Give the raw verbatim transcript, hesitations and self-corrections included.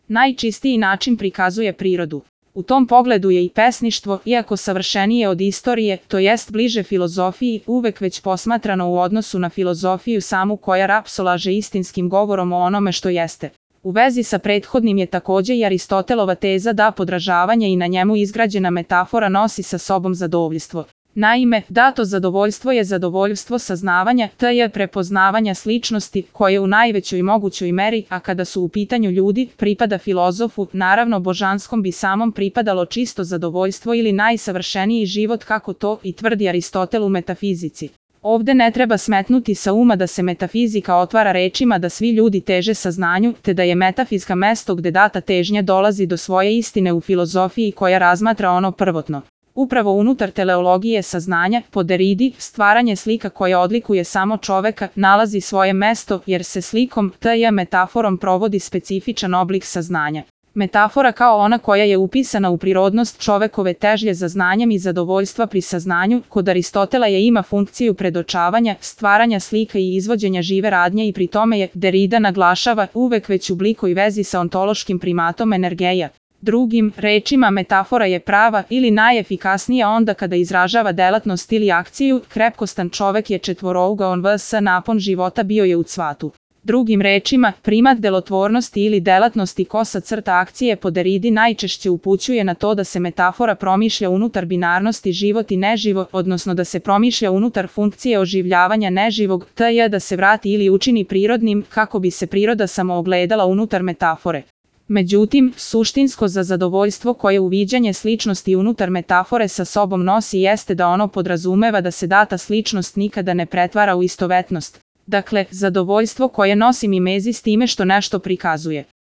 najčistiji način prikazuje prirodu. U tom pogledu je i pesništvo, iako savršenije od istorije, to jest bliže filozofiji, uvek već posmatrano u odnosu na filozofiju samu koja rapsolaže istinskim govorom o onome što jeste. U vezi sa prethodnim je takođe i Aristotelova teza da podražavanje i na njemu izgrađena metafora nosi sa sobom zadovoljstvo. Naime, dato zadovoljstvo je zadovoljstvo saznavanja, te je prepoznavanja sličnosti, koje u najvećoj mogućoj meri, a kada su u pitanju ljudi, pripada filozofu, naravno božanskom bi samom pripadalo čisto zadovoljstvo ili najsavršeniji život kako to i tvrdi Aristotel u metafizici. Ovde ne treba smetnuti sa uma da se metafizika otvara rečima da svi ljudi teže saznanju, te da je metafizika mesto gde data težnja dolazi do svoje istine u filozofiji koja razmatra ono prvotno. Upravo unutar teleologije saznanja, po Deridi, stvaranje slika koja odlikuje samo čoveka, nalazi svoje mesto jer se slikom, te je metaforom provodi specifičan oblik saznanja. Metafora kao ona koja je upisana u prirodnost čovekove težnje za znanjem i zadovoljstva pri saznanju, kod Aristotela je ima funkciju predočavanja, stvaranja slika i izvođenja žive radnje i pri tome je, Derida naglašava, uvek već u blikoj vezi sa ontološkim primatom energeja. Drugim rečima, metafora je prava ili najefikasnija onda kada izražava delatnost ili akciju, krepkostan čovek je četvorougaon vs napon života bio je u cvatu. Drugim rečima, primat delotvornosti ili delatnosti kosa crta akcije po Deridi najčešće upućuje na to da se metafora promišlja unutar binarnosti život i neživo, odnosno da se promišlja unutar funkcije oživljavanja neživog, te je da se vrati ili učini prirodnim, kako bi se priroda samo ogledala unutar metafore. Međutim, suštinsko za zadovoljstvo koje uviđanje sličnosti unutar metafore sa sobom nosi jeste da ono podrazumeva da se data sličnost nikada ne pretvara u istovetnost. Dakle, zadovoljstvo koje nosi mimezi s time što nešto prikazuje.